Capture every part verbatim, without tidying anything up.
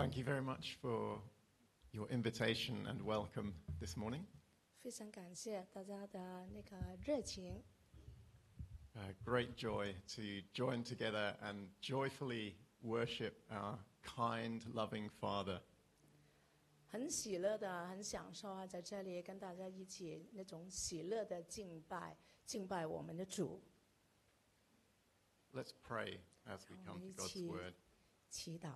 Thank you very much for your invitation and welcome this morning. 非常感谢大家的那个热情。 Uh, great joy to join together and joyfully worship our kind, loving Father. 很喜乐的，很享受啊，在这里跟大家一起那种喜乐的敬拜，敬拜我们的主。 Let's pray as we 我 come 们一 to God's 起 word. 祈祷。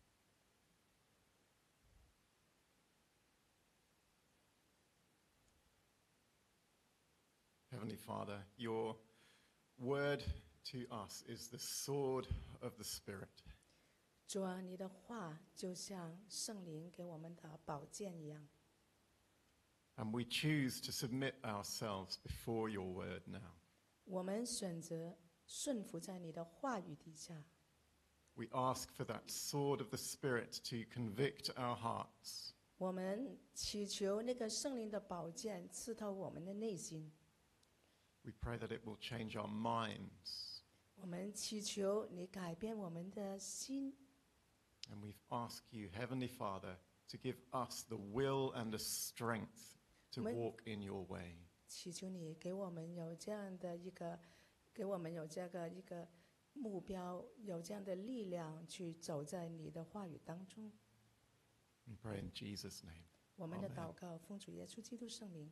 Heavenly Father, your word to us is the sword of the Spirit. 主啊，你的话就像圣灵给我们的宝剑一样。 And we choose to submit ourselves before your word now. 我们选择顺服在你的话语底下。 We ask for that sword of the Spirit to convict our hearts. 我们祈求那个圣灵的宝剑刺透我们的内心。 We pray that it will change our minds. 我们祈求你改变我们的心。 And we've asked you, Heavenly Father, to give us the will and the strength to walk in your way. 祈求你给我们有这样的一个，给我们有这个一个目标，有这样的力量去走在你的话语当中。 We pray in Jesus' name. 我们的 Amen. 祷告奉主耶稣基督圣名。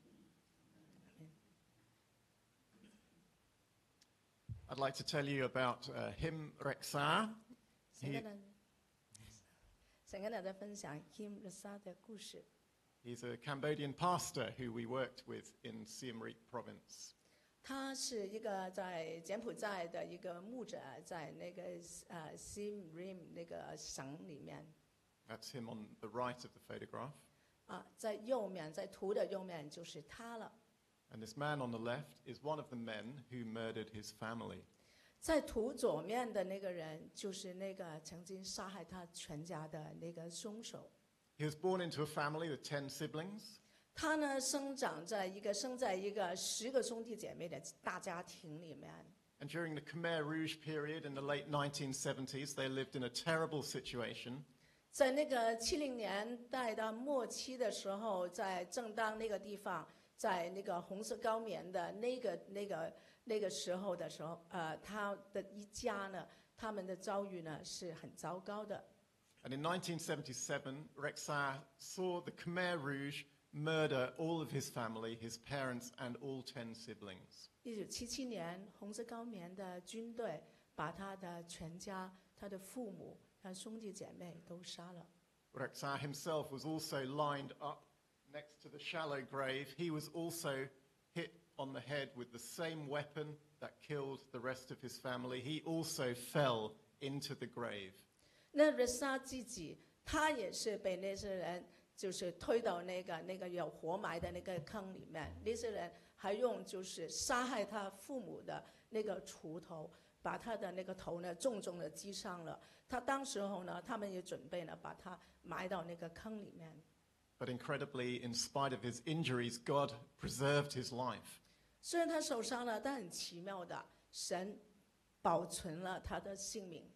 I'd like to tell you about uh, Him Rexar. 想跟大想跟大家分享 Him Rexar 的故事。 He's a Cambodian pastor who we worked with in Siem Reap province. 他是一个在柬埔寨的一个牧者，在那个呃 Siem Reap 那个省里面。 That's him on the right of the photograph. 啊，在右面，在图的右面就是他了。 And this man on the left is one of the men who murdered his family. 在图左面的那个人，就是那个曾经杀害他全家的那个凶手。 He was born into a family with ten siblings. 他呢，生长在一个生在一个十个兄弟姐妹的大家庭里面。 And during the Khmer Rouge period in the late nineteen seventies, they lived in a terrible situation. 在那个七零年代的末期的时候，在正当那个地方，在那个红色高棉的那个那个那个时候的时候，呃，他的一家呢，他们的遭遇呢是很糟糕的。 And in nineteen seventy-seven, Rexar saw the Khmer Rouge murder all of his family, his parents, and all ten siblings. 一九七七年，红色高棉的军队把他的全家、他的父母、他兄弟姐妹都杀了。 Rexar himself was also lined up next to the shallow grave. He was also hit on the head with the same weapon that killed the rest of his family. He also fell into the grave. 那瑞莎自己，他也是被那些人就是推到那个那个有活埋的那个坑里面。那些人还用就是杀害他父母的那个锄头，把他的那个头呢重重的击伤了。他当时候呢，他们也准备呢把他埋到那个坑里面。 But incredibly, in spite of his injuries, God preserved his life. 虽然他受伤了，但很奇妙的，神保存了他的性命。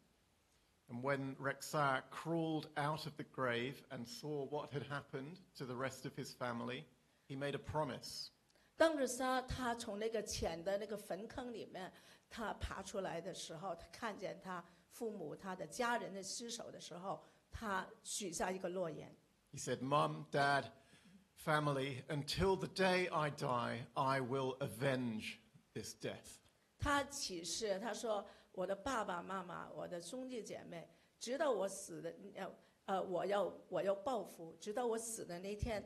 And when Rexar crawled out of the grave and saw what had happened to the rest of his family, he made a promise. 当瑞莎他从那个浅的那个坟坑里面他爬出来的时候，他看见他父母、他的家人的尸首的时候，他许下一个诺言。 He said, Mum, Dad, family, until the day I die, I will avenge this death. 他起誓，他说：“我的爸爸妈妈，我的兄弟姐妹，直到我死的，呃呃，我要我要报复，直到我死的那天。”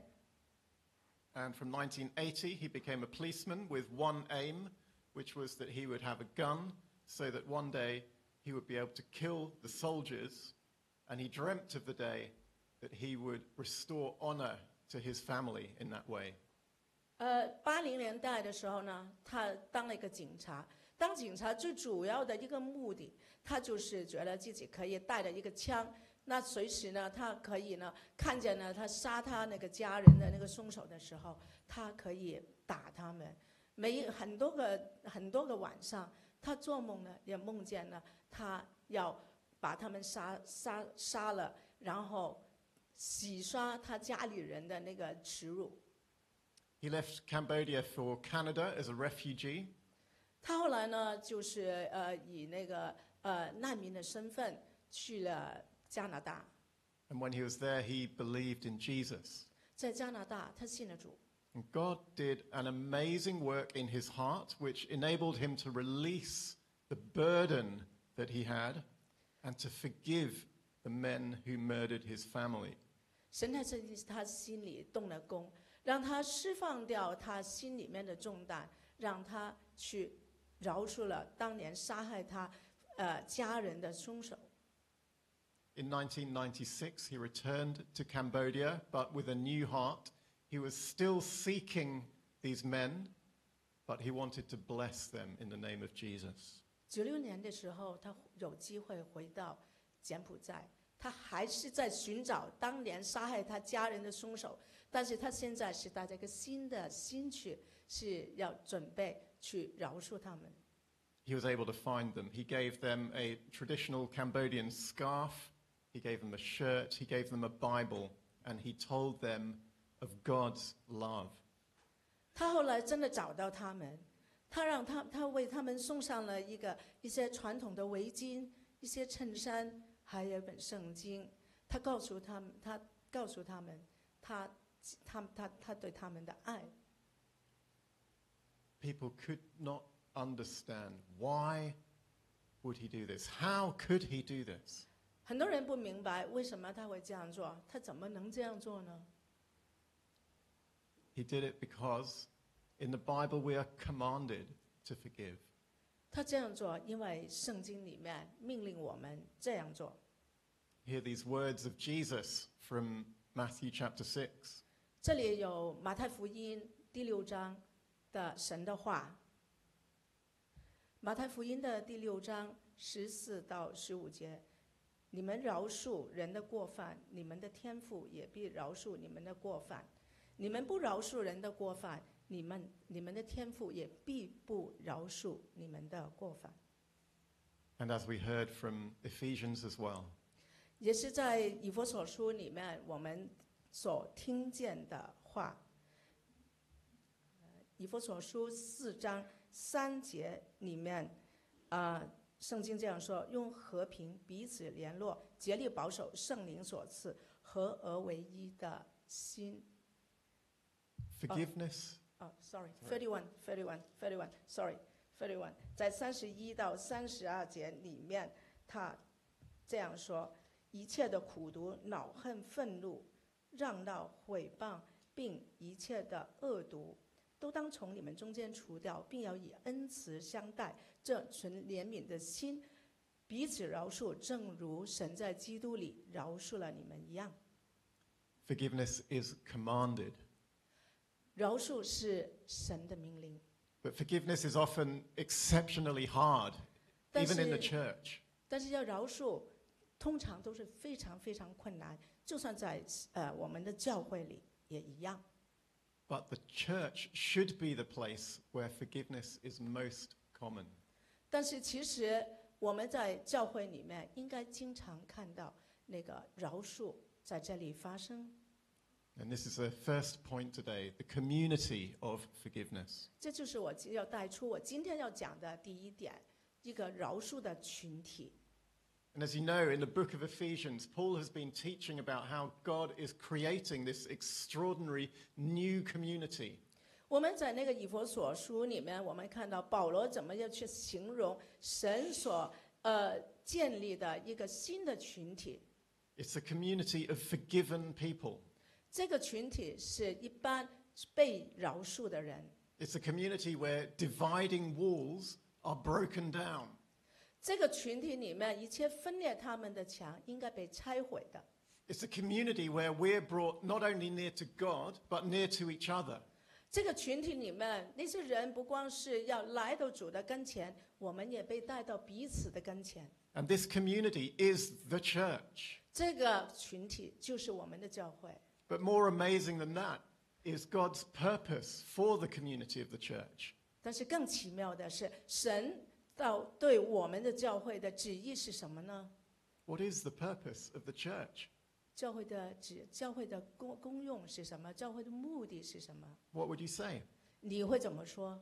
And from nineteen eighty, he became a policeman with one aim, which was that he would have a gun so that one day he would be able to kill the soldiers. And he dreamt of the day that he would restore honor to his family in that way. 呃，八零年代的时候呢，他当了一个警察。当警察最主要的一个目的，他就是觉得自己可以带着一个枪，那随时呢，他可以呢看见呢他杀他那个家人的那个凶手的时候，他可以打他们。每很多个很多个晚上，他做梦呢也梦见呢他要把他们杀杀杀了， 然后洗刷他家里人的那个耻辱。 He left Cambodia for Canada as a refugee. 他后来呢，就是呃以那个呃难民的身份去了加拿大。 And when he was there, he believed in Jesus. 在加拿大，他信了主。 And God did an amazing work in his heart, which enabled him to release the burden that he had and to forgive the men who murdered his family. 神在这他心里动了工，让他释放掉他心里面的重担，让他去饶恕了当年杀害他呃家人的凶手。 In nineteen ninety-six, he returned to Cambodia, but with a new heart. He was still seeking these men, but he wanted to bless them in the name of Jesus. 九六年的时候，他有机会回到柬埔寨，他还是在寻找当年杀害他家人的凶手，但是他现在是带着一个新的心去，是要准备去饶恕他们。 He was able to find them. He gave them a traditional Cambodian scarf, he gave them a shirt, he gave them a Bible, and he told them of God's love. 他后来真的找到他们，他让他他为他们送上了一个一些传统的围巾、一些衬衫，还有一本圣经。他告诉他们，他告诉他们，他他他他对他们的爱。 People could not understand why would he do this? How could he do this? 很多人不明白为什么他会这样做，他怎么能这样做呢？ He did it because in the Bible we are commanded to forgive. 他这样做，因为圣经里面命令我们这样做。 Hear these words of Jesus from Matthew chapter six. 这里有马太福音第六章的神的话。马太福音的第六章十四到十五节，你们饶恕人的过犯，你们的天父也必饶恕你们的过犯。你们不饶恕人的过犯，你们你们的天父也必不饶恕你们的过犯。 And as we heard from Ephesians as well, 也是在以弗所书里面我们所听见的话。以弗所书四章三节里面，啊、呃，圣经这样说：用和平彼此联络，竭力保守圣灵所赐合而为一的心。 forgiveness. 哦、oh, ，sorry，thirty-one, thirty-one, thirty-one, sorry, thirty-one， 在三十一到三十二节里面，他这样说：一切的苦毒、恼恨、愤怒、嚷闹、毁谤，并一切的恶毒，都当从你们中间除掉，并要以恩慈相待，这存怜悯的心，彼此饶恕，正如神在基督里饶恕了你们一样。 Forgiveness is commanded. 饶恕是神的命令， But forgiveness is often exceptionally hard, 但 even in the 是 church. 但是要饶恕，通常都是非常非常困难，就算在呃我们的教会里也一样。 But the church should be the place where forgiveness is most common. 但是其实我们在教会里面应该经常看到那个饶恕在这里发生。 And this is the first point today, the community of forgiveness. 这就是我要带出我今天要讲的第一点，一个饶恕的群体。 And as you know, in the book of Ephesians, Paul has been teaching about how God is creating this extraordinary new community. 我们在那个以弗所书里面，我们看到保罗怎么样去形容神所呃建立的一个新的群体。 It's a community of forgiven people. 这个群体是一般被饶恕的人。 It's a community where dividing walls are broken down. 这个群体里面，一切分裂他们的墙应该被拆毁的。 It's a community where we're brought not only near to God, but near to each other. 这个群体里面，那些人不光是要来到主的跟前，我们也被带到彼此的跟前。 And this community is the church. 这个群体就是我们的教会。 But more amazing than that is God's purpose for the community of the church. 但是更奇妙的是，神到对我们的教会的旨意是什么呢？ What is the purpose of the church? 教会的指教会的功功用是什么？教会的目的是什么？ What would you say? 你会怎么说？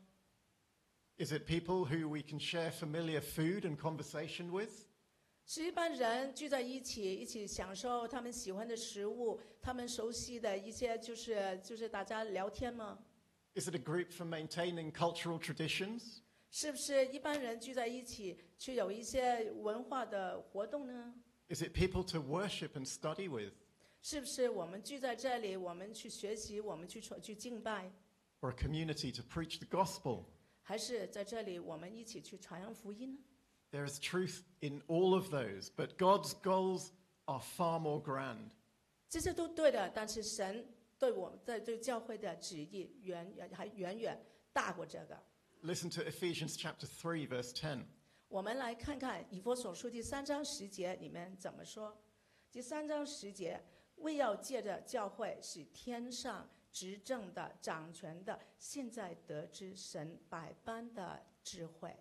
Is it people who we can share familiar food and conversation with? 是一般人聚在一起，一起享受他们喜欢的食物，他们熟悉的一些，就是就是大家聊天吗？ Is it a group for maintaining cultural traditions? 是不是一般人聚在一起去有一些文化的活动呢？ Is it people to worship and study with? 是不是我们聚在这里，我们去学习，我们去传去敬拜， Or a community to preach the gospel? 还是在这里我们一起去传扬福音呢？ There is truth in all of those, but God's goals are far more grand. 这些都对的，但是神对我们在对教会的旨意远远还远远大过这个。 Listen to Ephesians chapter three, verse ten. 我们来看看以弗所书第三章十节里面怎么说。第三章十节，为要借着教会使天上执政的、掌权的，现在得知神百般的智慧。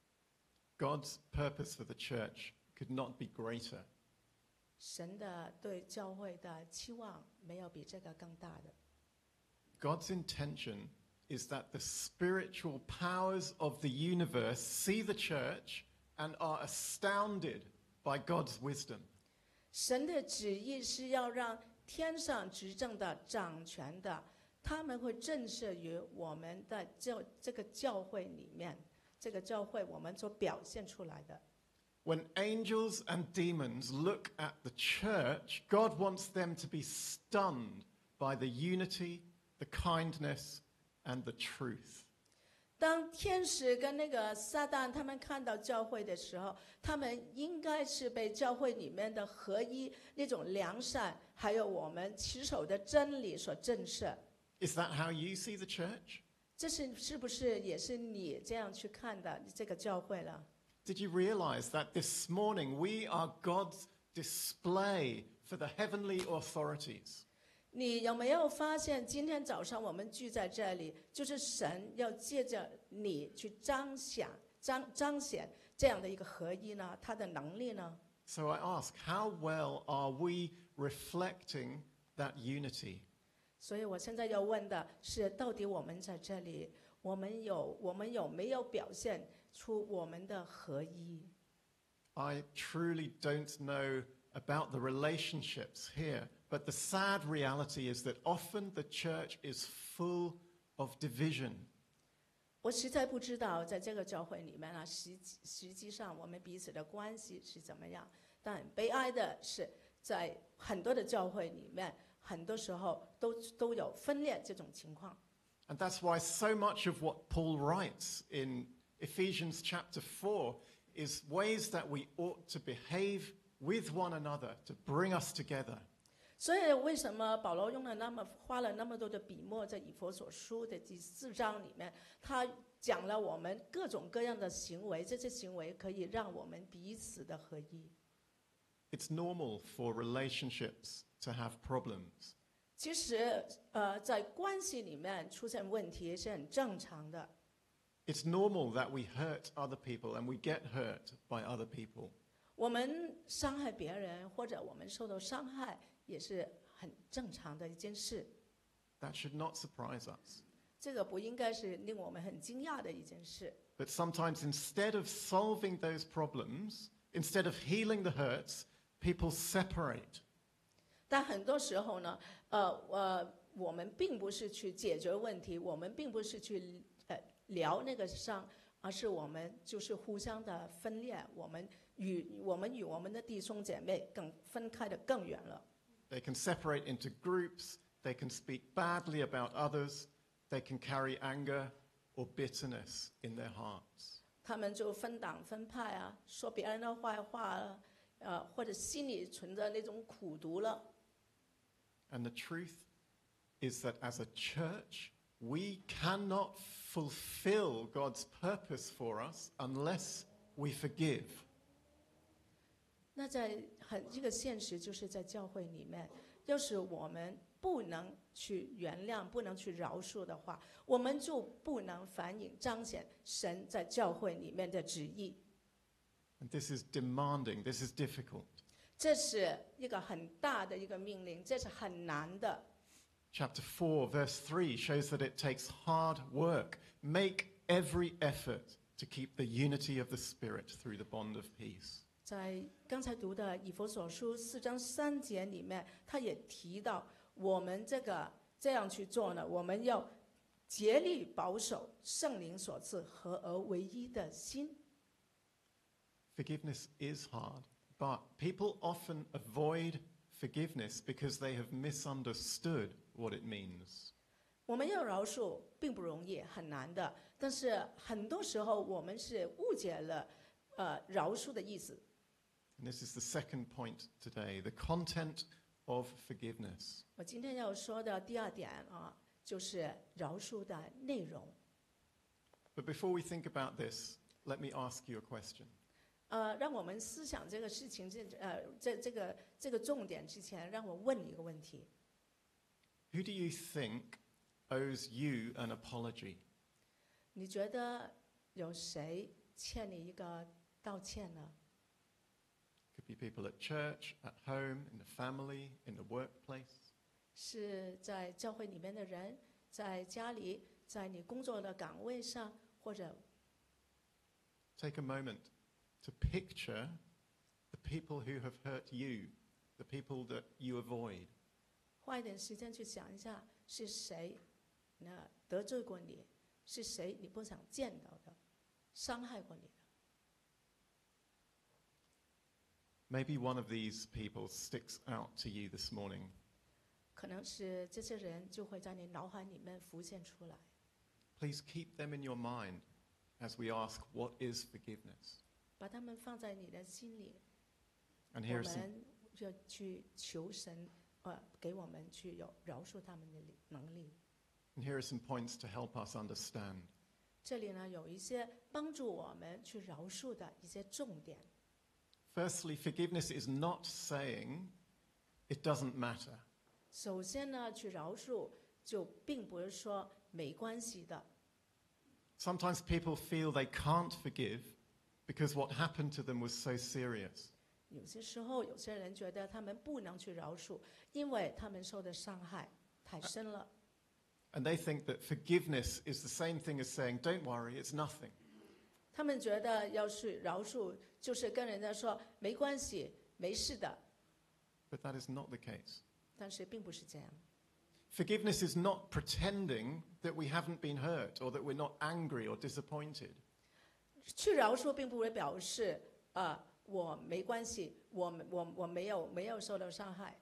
God's purpose for the church could not be greater. 神的对教会的期望没有比这个更大的。 God's intention is that the spiritual powers of the universe see the church and are astounded by God's wisdom. 神的旨意是要让天上执政的、掌权的，他们会震慑于我们的教这个教会里面，这个教会我们所表现出来的。 When angels and demons look at the church, God wants them to be stunned by the unity, the kindness, and the truth. 当天使跟那个撒旦他们看到教会的时候，他们应该是被教会里面的合一、那种良善，还有我们持守的真理所震慑。 Is that how you see the church? 这是是不是也是你这样去看的这个教会了？ Did you realize that this morning we are God's display for the heavenly authorities? 你有没有发现，今天早上我们聚在这里，就是神要借着你去彰显、彰彰显这样的一个合一呢？他的能力呢？ So I ask, how well are we reflecting that unity? 所以我现在要问的是，到底我们在这里，我们有我们有没有表现出我们的合一？ I truly don't know about the relationships here, but the sad reality is that often the church is full of division. 我实在不知道在这个教会里面啊，实际实际上我们彼此的关系是怎么样。但很悲哀的是，在很多的教会里面，很多时候都都有分裂这种情况。 And that's why so much of what Paul writes in Ephesians chapter four is ways that we ought to behave with one another to bring us together. 所以为什么保罗用了那么花了那么多的笔墨在以弗所书的第四章里面，他讲了我们各种各样的行为，这些行为可以让我们彼此的合一。 It's normal for relationships to have problems. 其实，呃，在关系里面出现问题是很正常的。 It's normal that we hurt other people and we get hurt by other people. 我们伤害别人，或者我们受到伤害，也是很正常的一件事。 That should not surprise us. 这个不应该是令我们很惊讶的一件事。 But sometimes instead of solving those problems, instead of healing the hurts, people separate. 但很多时候呢，呃呃，我们并不是去解决问题，我们并不是去呃疗那个伤，而是我们就是互相的分裂，我们与我们与我们的弟兄姐妹更分开的更远了。 They can separate into groups, they can speak badly about others, they can carry anger or bitterness in their hearts. 他们就分党分派啊，说别人的坏话啊，呃，或者心里存着那种苦毒了。 And the truth is that as a church, we cannot fulfill God's purpose for us unless we forgive. 那在很这个现实，就是在教会里面，要是我们不能去原谅、不能去饶恕的话，我们就不能反映彰显神在教会里面的旨意。 And this is demanding, this is difficult. 这是一个很大的一个命令，这是很难的。 Chapter four, verse three shows that it takes hard work. Make every effort to keep the unity of the Spirit through the bond of peace. 在刚才读的以弗所书四章三节里面，他也提到我们这个这样去做呢，我们要竭力保守圣灵所赐合而为一的心。 Forgiveness is hard, but people often avoid forgiveness because they have misunderstood what it means. 我们要饶恕并不容易，很难的。但是很多时候我们是误解了，呃，饶恕的意思。 And this is the second point today, the content of forgiveness. 我今天要说的第二点啊，就是饶恕的内容。 But before we think about this, let me ask you a question. 呃，让我们思想这个事情，这呃，这这个这个重点之前，让我问你一个问题： Who do you think owes you an apology? 你觉得有谁欠你一个道歉呢？ Could be people at church, at home, in the family, in the workplace. 是在教会里面的人，在家里，在你工作的岗位上，或者 Take a moment to picture the people who have hurt you, the people that you avoid. 花一点时间去想一下，是谁那得罪过你？是谁你不想见到的，伤害过你的？ Maybe one of these people sticks out to you this morning. 可能是这些人就会在你脑海里面浮现出来。 Please keep them in your mind as we ask, what is forgiveness? 把他们放在你的心里， And 我 here are some, 们就去求神，呃，给我们去有饶恕他们的能力。 and here are some points to help us understand. 这里呢有一些帮助我们去饶恕的一些重点。 Firstly, forgiveness is not saying it doesn't matter. 首先呢，去饶恕就并不是说没关系的。 Sometimes people feel they can't forgive because what happened to them was so serious. 有些时候，有些人觉得他们不能去饶恕，因为他们受的伤害太深了。 And they think that forgiveness is the same thing as saying, don't worry, it's nothing. 他们觉得要去饶恕，就是跟人家说没关系，没事的。 But that is not the case. 但是并不是这样。 Forgiveness is not pretending that we haven't been hurt or that we're not angry or disappointed. 去饶恕并不会表示，呃，我没关系，我我我没有没有受到伤害。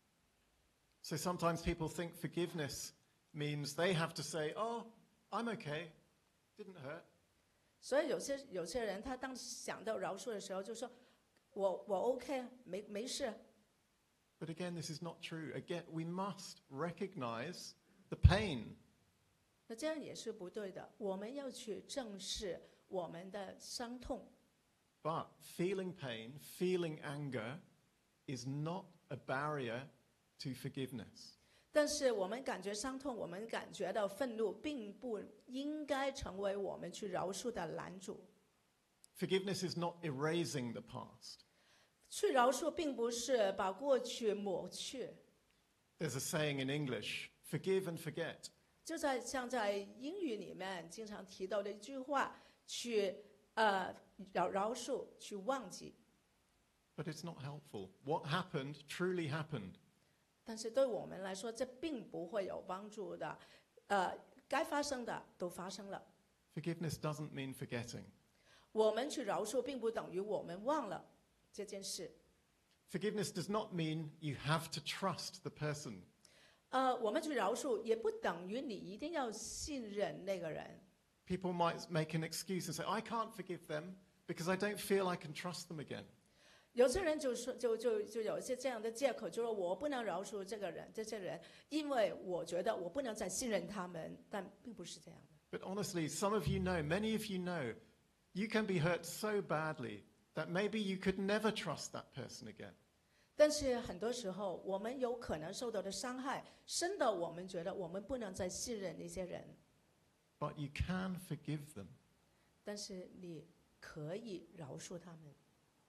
So sometimes people think forgiveness means they have to say, oh, I'm okay, didn't hurt. 所以有些有些人，他当想到饶恕的时候，就说我我 OK， 没没事。 But again, this is not true. Again, we must recognize the pain. 那这样也是不对的。我们要去正视我们的伤痛。 But feeling pain, feeling anger is not a barrier to forgiveness. 但是我们感觉伤痛，我们感觉到愤怒，并不应该成为我们去饶恕的拦阻。 Forgiveness is not erasing the past. 去饶恕并不是把过去抹去， There's a saying in English, forgive and forget. 就在像在英语里面经常提到的一句话，去呃饶饶恕，去忘记。 But it's not helpful. What happened truly happened. 但是对我们来说，这并不会有帮助的。呃，该发生的都发生了。 Forgiveness doesn't mean forgetting. 我们去饶恕，并不等于我们忘了这件事。 Forgiveness does not mean you have to trust the person. 呃，我们去饶恕，也不等于你一定要信任那个人。 People might make an excuse and say, I can't forgive them because I don't feel I can trust them again. 有些人就说，就就就有一些这样的借口，就说我不能饶恕这个人、这些人，因为我觉得我不能再信任他们，但并不是这样的。 But honestly, some of you know, many of you know, you can be hurt so badly that maybe you could never trust that person again. 但是很多时候，我们有可能受到的伤害深的，我们觉得我们不能再信任那些人。 But you can forgive them. 但是你可以饶恕他们。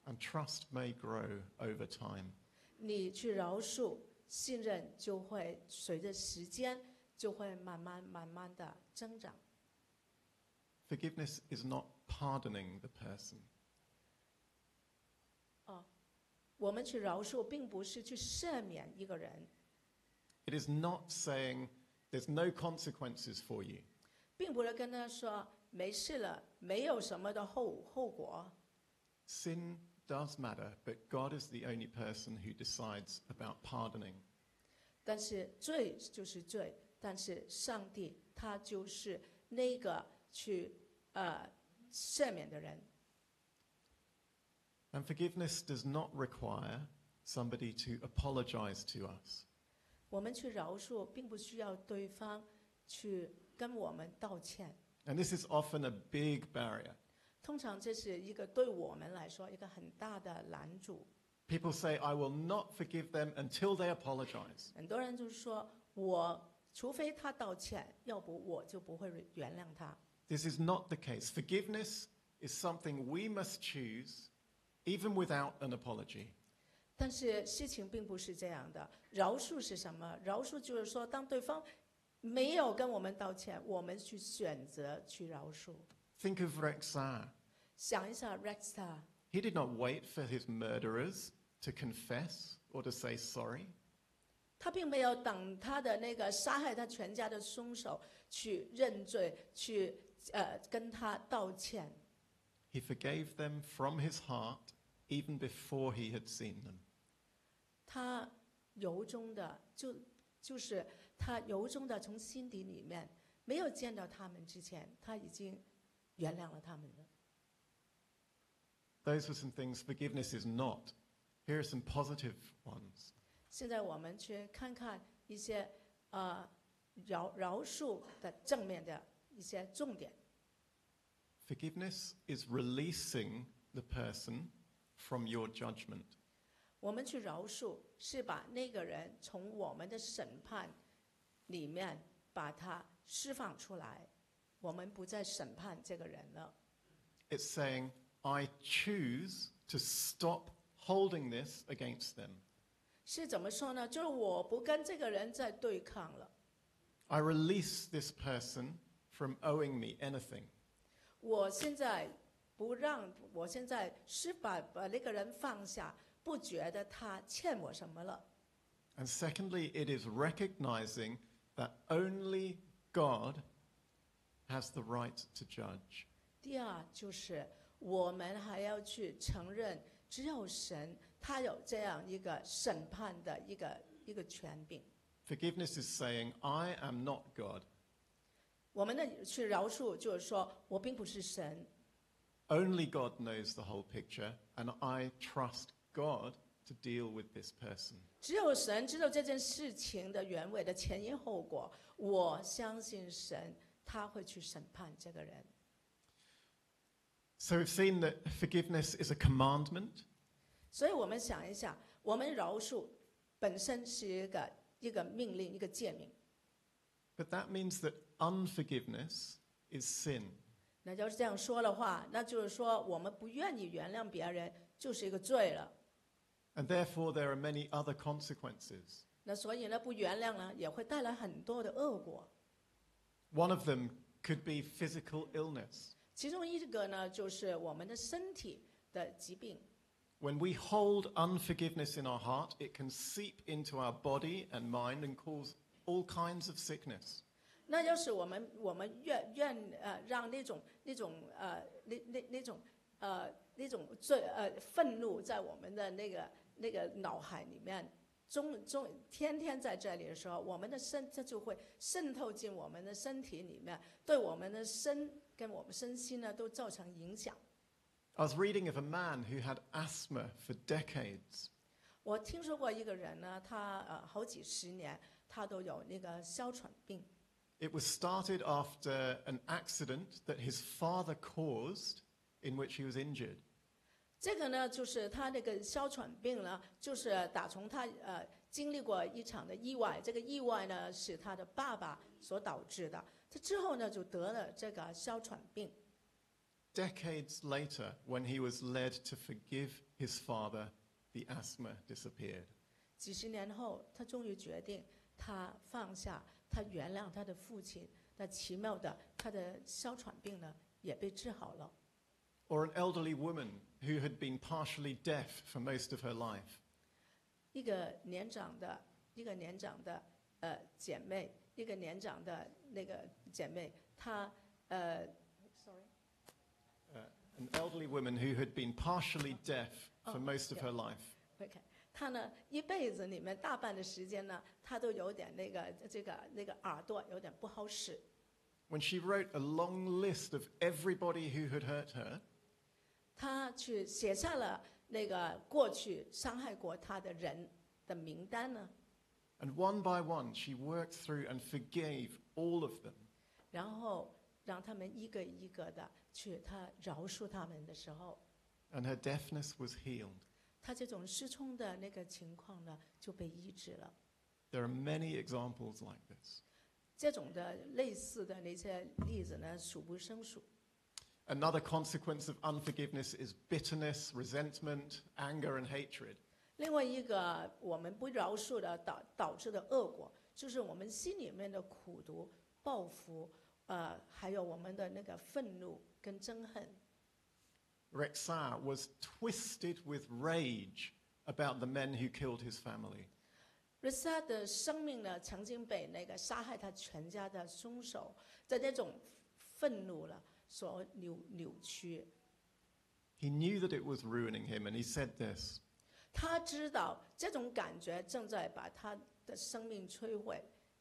and trust may grow over time. 你去饶恕，信任就会随着时间就会慢慢慢慢的增长。 Forgiveness is not pardoning the person. 哦，我们去饶恕，并不是去赦免一个人， It is not saying there's no consequences for you. 并不是跟他说没事了，没有什么的后后果。 Sin does matter, but God is the only person who decides about pardoning. 但是罪就是罪，但是上帝他就是那个去呃赦免的人。 And forgiveness does not require somebody to apologize to us. 我们去饶恕，并不需要对方去跟我们道歉。 And this is often a big barrier. 通常这是一个对我们来说一个很大的拦阻。 People say, I will not forgive them until they apologize. 很多人就是说，我除非他道歉，要不我就不会原谅他。 This is not the case. Forgiveness is something we must choose, even without an apology. 但是事情并不是这样的。饶恕是什么？饶恕就是说，当对方没有跟我们道歉，我们去选择去饶恕。 Think of Rexar. 想一下 Rexar， He did not wait for his murderers to confess or to say sorry. 他并没有等他的那个杀害他全家的凶手去认罪，去呃跟他道歉。 He forgave them from his heart even before he had seen them. 他由衷的就就是他由衷的从心底里面，没有见到他们之前，他已经原谅了他们了。 Those are some things forgiveness is not. Here are some positive ones. 现在我们去看看一些呃饶饶恕的正面的一些重点。 Forgiveness is releasing the person from your judgment. 我们去饶恕，是把那个人从我们的审判里面把他释放出来，我们不再审判这个人了。 It's saying, I choose to stop holding this against them. 是怎么说呢？就是我不跟这个人在对抗了， I release this person from owing me anything. 我现在不让，我现在是把把那个人放下，不觉得他欠我什么了。 And secondly, it is recognizing that only God has the right to judge. 第二就是我们还要去承认，只有神他有这样一个审判的一个一个权柄。 Forgiveness is saying, I am not God. 我们的去饶恕，就是说我并不是神， Only God knows the whole picture, and I trust God to deal with this person. 只有神知道这件事情的原委的前因后果。我相信神，他会去审判这个人。 So we've seen that forgiveness is a commandment. 所以我们想一想，我们饶恕本身是一个一个命令，一个诫命。 But that means that unforgiveness is sin. 那要是这样说的话，那就是说我们不愿意原谅别人，就是一个罪了。 And therefore, there are many other consequences. 那所以呢，不原谅呢，也会带来很多的恶果。 One of them could be physical illness. 其中一个呢，就是我们的身体的疾病。 When we hold unforgiveness in our heart, it can seep into our body and mind and cause all kinds of sickness. 那要是我们我们愿愿呃让那种那种呃那那那种呃那种罪呃愤怒在我们的那个那个脑海里面中中天天在这里的时候，我们的身这就会渗透进我们的身体里面，对我们的身跟我们身心呢都造成影响。 I was reading of a man who had asthma for decades. 我听说过一个人呢，他呃好几十年他都有那个哮喘病。 It was started after an accident that his father caused in which he was injured. 这个呢，就是他那个哮喘病呢，就是打从他呃经历过一场的意外，这个意外呢是他的爸爸所导致的。他之后呢就得了这个哮喘病。 decades later, when he was led to forgive his father, the asthma disappeared. 几十年后，他终于决定，他放下，他原谅他的父亲。那奇妙的，他的哮喘病呢也被治好了。 Or an elderly woman who had been partially deaf for most of her life. 一个年长的，一个年长的呃姐妹，一个年长的那个姐妹，她呃 ，sorry， Uh, an elderly woman who had been partially deaf for Oh, most of yeah. her life. OK， 她呢一辈子里面大半的时间呢，她都有点那个这个那个耳朵有点不好使。 When she wrote a long list of everybody who had hurt her, 她去写下了那个过去伤害过她的人的名单呢， and one by one she worked through and forgave all of them. 然后让他们一个一个的去，她饶恕他们的时候， And her deafness was healed. 她这种失聪的那个情况呢就被医治了。 There are many examples like this. 这种的类似的那些例子呢，数不胜数。 Another consequence of unforgiveness is bitterness, resentment, anger, and hatred. 另外一个我们不饶恕的导导致的恶果，就是我们心里面的苦毒、报复，呃，还有我们的那个愤怒跟憎恨。 Rexah was twisted with rage about the men who killed his family. 瑞萨的生命呢，曾经被那个杀害他全家的凶手的那种愤怒了所扭扭曲。 He knew that it was ruining him, and he said this: 他知道这种感觉正在把他的生命摧毁。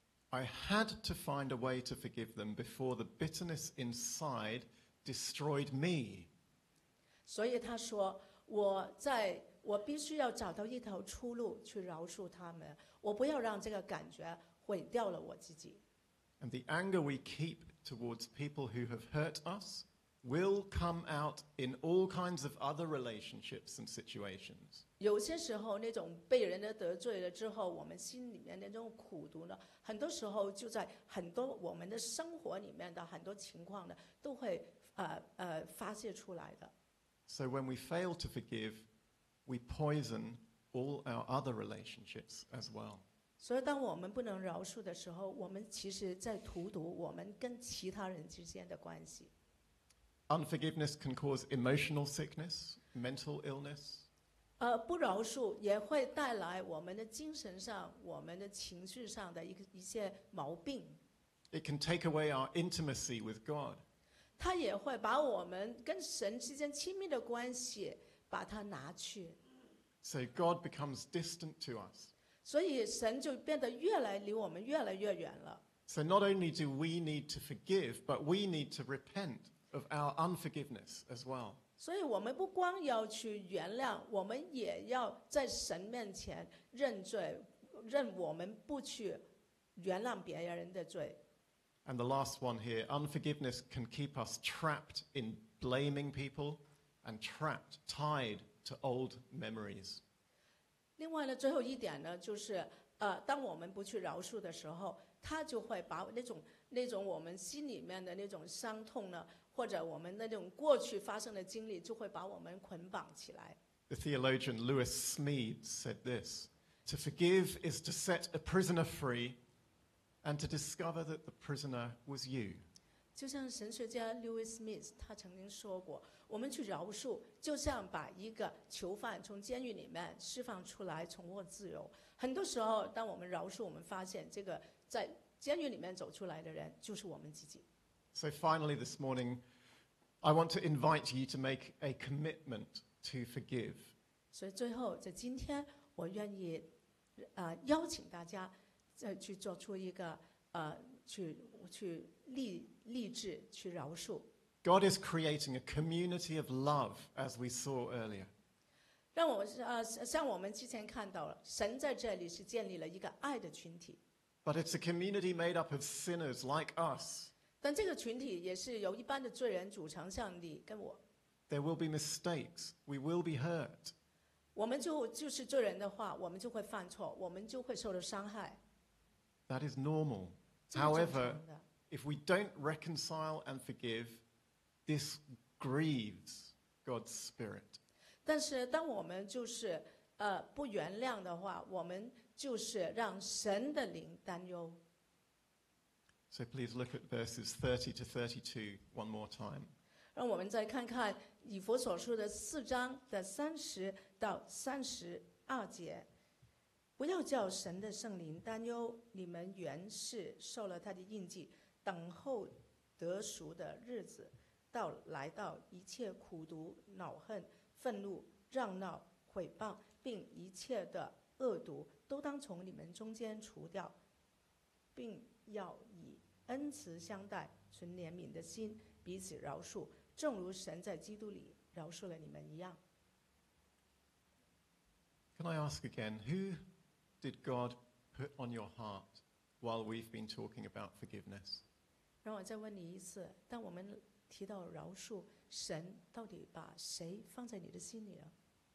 I had to find a way to forgive them before the bitterness inside destroyed me. 所以他说：“我在我必须要找到一条出路去饶恕他们，我不要让这个感觉毁掉了我自己。” And the anger we keep towards people who have hurt us will come out in all kinds of other relationships and situations. 有些时候，那种被人的得罪了之后，我们心里面的那种苦毒呢，很多时候就在很多我们的生活里面的很多情况呢，都会呃呃发泄出来的。 So when we fail to forgive, we poison all our other relationships as well. 所以，当我们不能饶恕的时候，我们其实在荼毒我们跟其他人之间的关系。 Unforgiveness can cause emotional sickness, mental illness. 呃，不饶恕也会带来我们的精神上、我们的情绪上的一个一些毛病。 It can take away our intimacy with God. 它也会把我们跟神之间亲密的关系把它拿去， So God becomes distant to us. 所以神就变得越来离我们越来越远了。 So not only do we need to forgive, but we need to repent of our unforgiveness as well. 所以我们不光要去原谅，我们也要在神面前认罪，认我们不去原谅别人的罪。 And the last one here, unforgiveness can keep us trapped in blaming people and trapped, tied to old memories. 另外呢，最后一点呢，就是呃，当我们不去饶恕的时候，他就会把那种那种我们心里面的那种伤痛呢，或者我们那种过去发生的经历，就会把我们捆绑起来。 The theologian Lewis Smead said this: "To forgive is to set a prisoner free and to discover that the prisoner was you." 就像神学家 Lewis Smith 他曾经说过，我们去饶恕，就像把一个囚犯从监狱里面释放出来，重获自由。很多时候，当我们饶恕，我们发现这个在监狱里面走出来的人就是我们自己。 So finally this morning, I want to invite you to make a commitment to forgive. 所以最后在今天，我愿意呃邀请大家再去做出一个呃去去立立志去饶恕。 God is creating a community of love, as we saw earlier. 让我们呃像我们之前看到了，神在这里是建立了一个爱的群体， But it's a community made up of sinners like us. 但这个群体也是由一般的罪人组成，像你跟我， There will be mistakes. We will be hurt. 我们就就是罪人的话，我们就会犯错，我们就会受到伤害。 That is normal. 这是正 However, 常的。 if we don't reconcile and forgive, this grieves God's Spirit. 但是当我们就是呃不原谅的话，我们就是让神的灵担忧。 So please look at verses thirty to thirty-two one more time. 让我们再看看以弗所书的四章的三十到三十二节。不要叫神的圣灵担忧，你们原是受了他的印记，等候得赎的日子到来到，一切苦毒、恼恨、愤怒、嚷闹、毁谤，并一切的恶毒，都当从你们中间除掉，并要以恩慈相待，存怜悯的心，彼此饶恕，正如神在基督里饶恕了你们一样。 Can I ask again, who did God put on your heart while we've been talking about forgiveness? 让我再问你一次，当我们提到饶恕，神到底把谁放在你的心里了？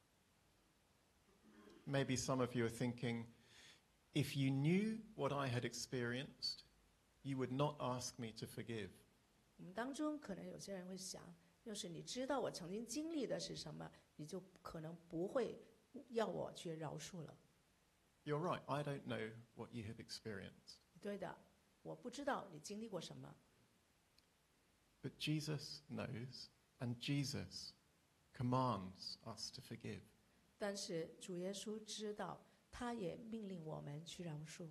Maybe some of you are thinking, if you knew what I had experienced, you would not ask me to forgive. 我们当中可能有些人会想，要是你知道我曾经经历的是什么，你就可能不会要我去饶恕了。 You're right, I don't know what you have experienced. 对的，我不知道你经历过什么， But Jesus knows, and Jesus commands us to forgive. 但是主耶稣知道，他也命令我们去饶恕。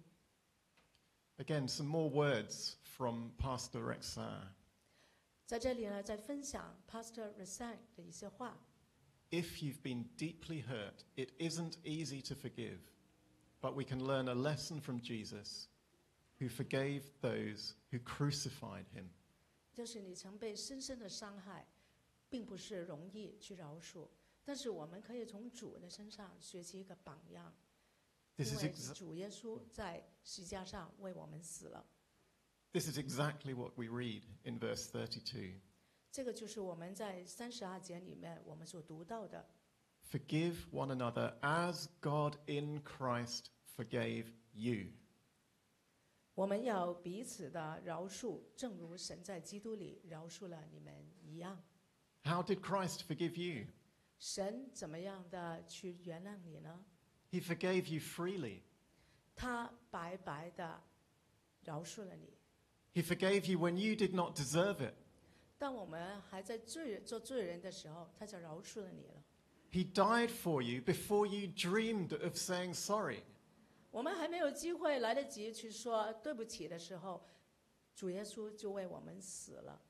Again, some more words from Pastor Rexar. 在这里呢，再分享 Pastor Resign 的一些话。 If you've been deeply hurt, it isn't easy to forgive, but we can learn a lesson from Jesus, who forgave those who crucified him. 就是你曾被深深的伤害，并不是容易去饶恕，但是我们可以从主的身上学习一个榜样， This 因 is, 为 exa- 主耶稣在十字架上为我们死了。 this is exactly what we read in verse thirty-two. 这个就是我们在三十二节里面我们所读到的。 Forgive one another as God in Christ forgave you. 我们要彼此的饶恕，正如神在基督里饶恕了你们一样。 How did Christ forgive you? 神怎么样的去原谅你呢？ He forgave you freely. 他白白的饶恕了你。 He forgave you when you did not deserve it. 当我们还在罪人做罪人的时候，他就饶恕了你了。 He died for you before you dreamed of saying sorry. 我们还没有机会来得及去说对不起的时候，主耶稣就为我们死了。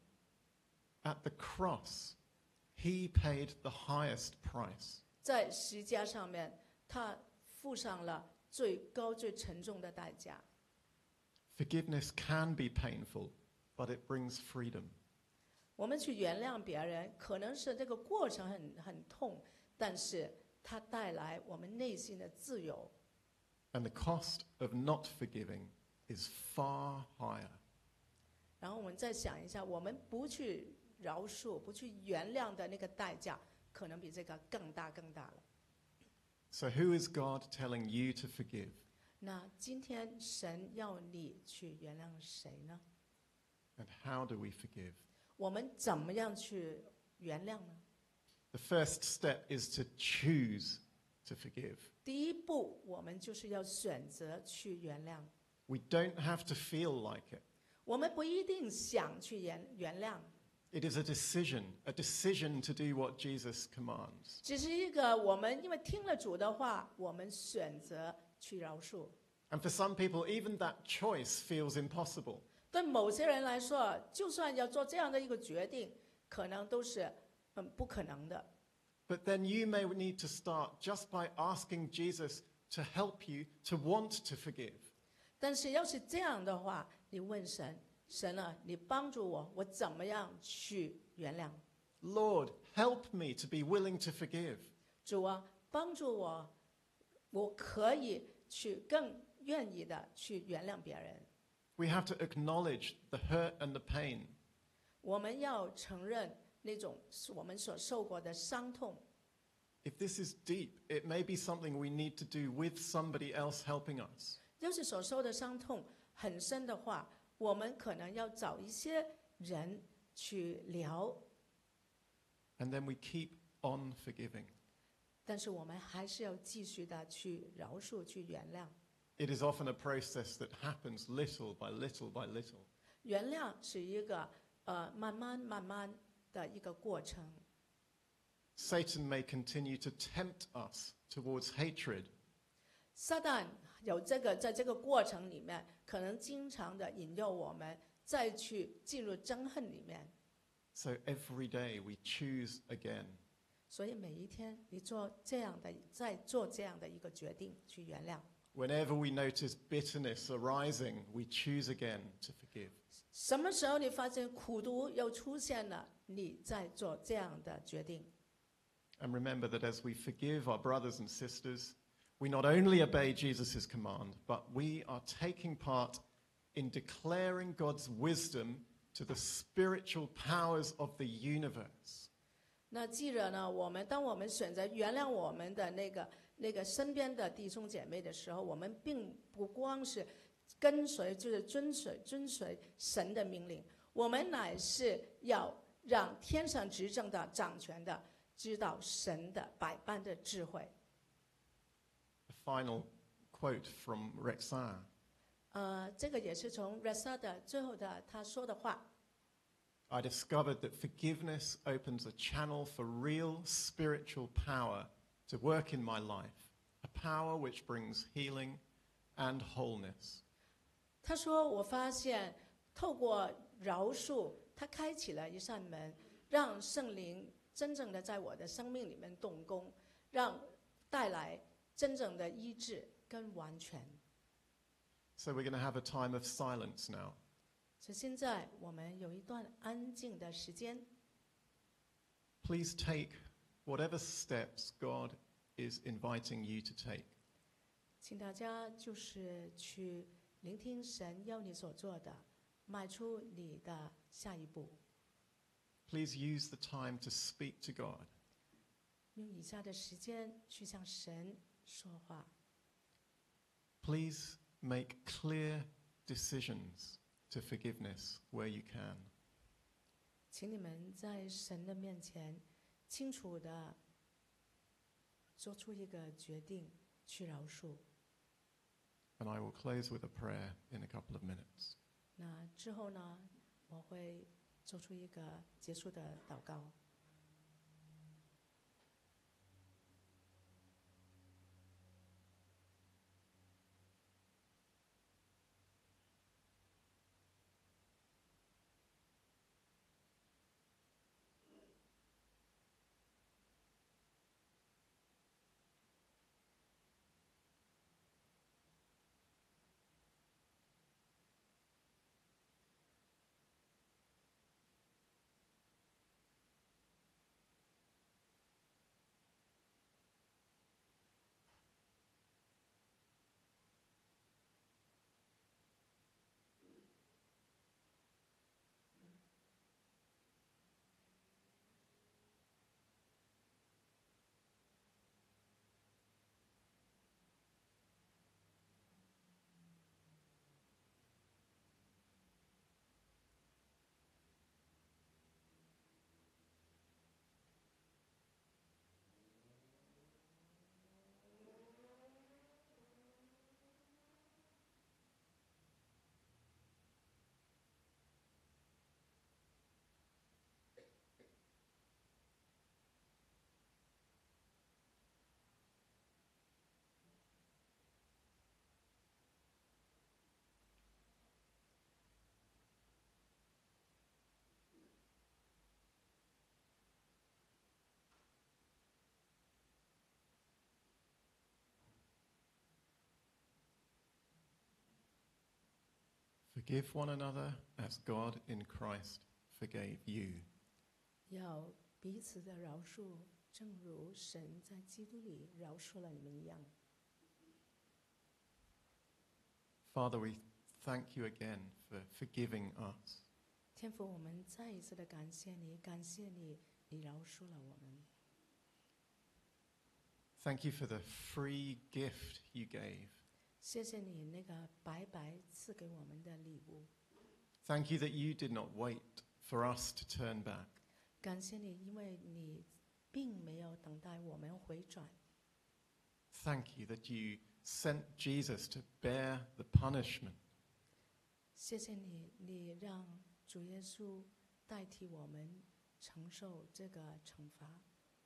At the cross, he paid the highest price. 在十字架上面，他付上了最高最沉重的代价。 Forgiveness can be painful, but it brings freedom. 我们去原谅别人，可能是这个过程很很痛，但是它带来我们内心的自由。 And the cost of not forgiving is far higher. 然后我们再想一下，我们不去饶恕、不去原谅的那个代价，可能比这个更大更大了。 So who is God telling you to forgive? 那今天神要你去原谅谁呢？ And how do we forgive? 我们怎么样去原谅呢？ The first step is to choose to forgive. 第一步，我们就是要选择去原谅。 We don't have to feel like it. 我们不一定想去原原谅， It is a decision, a decision to do what Jesus commands. 只是一个我们因为听了主的话，我们选择去饶恕。 And for some people, even that choice feels impossible. 对某些人来说，就算要做这样的一个决定，可能都是嗯不可能的。 But then you may need to start just by asking Jesus to help you to want to forgive. 但是要是这样的话，你问神，神啊，你帮助我，我怎么样去原谅？ Lord, help me to be willing to forgive. 主啊，帮助我，我可以去更愿意的去原谅别人。 We have to acknowledge the hurt and the pain. 我们要承认那种我们所受过的伤痛。 If this is deep, it may be something we need to do with somebody else helping us. 要是所受的伤痛很深的话，我们可能要找一些人去聊。 And then we keep on forgiving. 但是我们还是要继续的去饶恕、去原谅。 It is often a process that happens little by little by little. 原谅是一个呃慢慢慢慢的一个过程。 Satan may continue to tempt us towards hatred. 撒旦有这个在这个过程里面，可能经常的引诱我们再去进入憎恨里面。 So every day we choose again. 所以每一天你做这样的，再做这样的一个决定，去原谅。 Whenever we notice bitterness arising, we choose again to forgive. 什么时候你发现苦毒又出现了，你再做这样的决定。 And remember that as we forgive our brothers and sisters, we not only obey Jesus' command, but we are taking part in declaring God's wisdom to the spiritual powers of the universe. 那记着呢，我们当我们选择原谅我们的那个那个身边的弟兄姐妹的时候，我们并不光是跟随，就是遵随遵随神的命令，我们乃是要让天上执政的、掌权的知道神的百般的智慧。 A final quote from Rexar. 呃，这个也是从 Rexar 的最后的他说的话。 I discovered that forgiveness opens a channel for real spiritual power to work in my life, a power which brings healing and wholeness. 他说：“我发现透过饶恕，他开启了一扇门，让圣灵真正的在我的生命里面动工，让带来真正的医治跟完全。” So we're going to have a time of silence now. 所以现在我们有一段安静的时间。 Please take whatever steps God is inviting you to take. 请大家就是去聆听神要你所做的，迈出你的下一步。 Please use the time to speak to God. 用以下的时间去向神说话。 Please make clear decisions to forgiveness where you can. 请你们在神的面前清楚地做出一个决定，去饶恕。 And I will close with a prayer in a couple of minutes. 那之后呢，我会做出一个结束的祷告。 Forgive one another as God in Christ forgave you. 要彼此的饶恕，正如神在基督里饶恕了你们一样。 Father, we thank you again for forgiving us. 天父，我们再一次的感谢你，感谢你，你饶恕了我们。 Thank you for the free gift you gave. 谢谢你那个白白赐给我们的礼物。 Thank you that you did not wait for us to turn back. 感谢你，因为你并没有等待我们回转。 Thank you that you sent Jesus to bear the punishment. 谢谢你，你让主耶稣代替我们承受这个惩罚。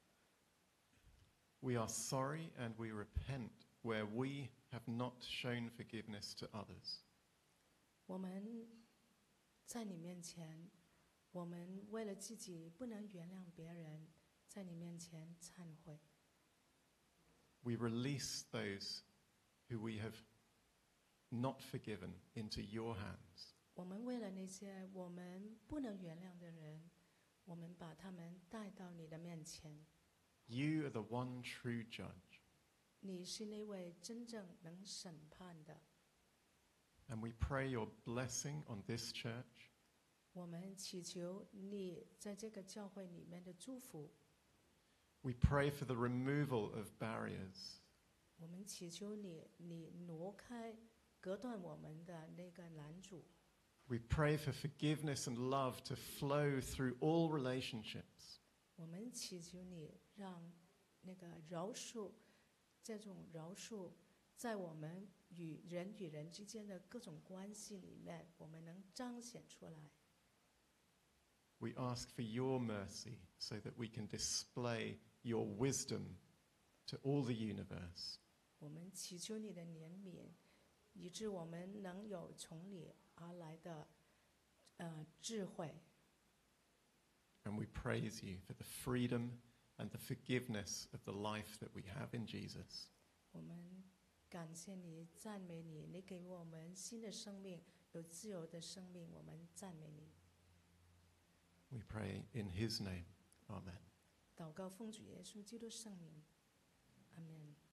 We are sorry and we repent where we have not shown forgiveness to others. 我们在你面前，我们为了自己不能原谅别人，在你面前忏悔。 We release those who we have not forgiven into your hands. 我们为了那些我们不能原谅的人，我们把他们带到你的面前。 You are the one true judge. 你是那位真正能审判的。 And we pray your blessing on this church. 我们祈求你在这个教会里面的祝福。 We pray for the removal of barriers. 我们祈求你，你挪开隔断我们的那个拦阻。 We pray for forgiveness and love to flow through all relationships. 我们祈求你，让那个饶恕，这种饶恕，在我们与人与人之间的各种关系里面，我们能彰显出来。 We ask for your mercy so that we can display your wisdom to all the universe. 我们祈求你的怜悯，以致我们能有从你而来的呃智慧。 And we praise you for the freedom and the forgiveness of the life that we have in Jesus. 我们感谢你，赞美你，你给我们新的生命，有自由的生命，我们赞美你。 We pray in his name. Amen. 祷告奉主耶稣基督圣名，阿门。